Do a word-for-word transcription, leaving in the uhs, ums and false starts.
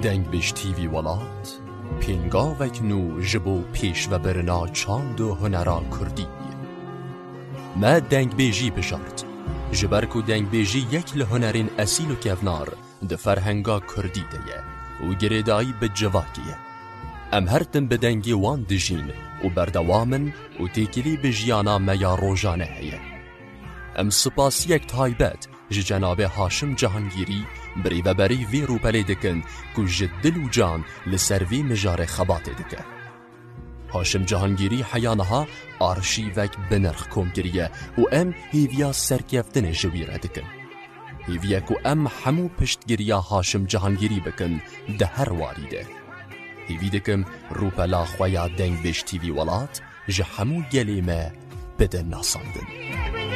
دنگ بشتیوی ولات پینگا وکنو جبو پیش و برنا چاند و هنرا کردی ما دنگ بیجی بجارد جبرکو دنگ بیجی یک لهنرین اصیل و کفنار ده فرهنگا کردی دیه و گریدایی به جواکیه ام هرتن به دنگی وان دجین و بردوامن و تیکلی به جیانا میا روژانه هیه ام سپاس یک تایبت جناب هاشم جهانگیری بری و بری وی روپلی دکن که جدل و جان لسروی مجار خبات دکه هاشم جهانگیری حیانها آرشیوک بنرخ کم گریه و ام هیویا سرکفتن جویره دکن هیویا که ام همو پشتگیریا هاشم جهانگیری بکن ده هر واریده هیوی دکم روپلا خویا دنگ بشتیوی ولات جه همو گلیمه بده ناساندن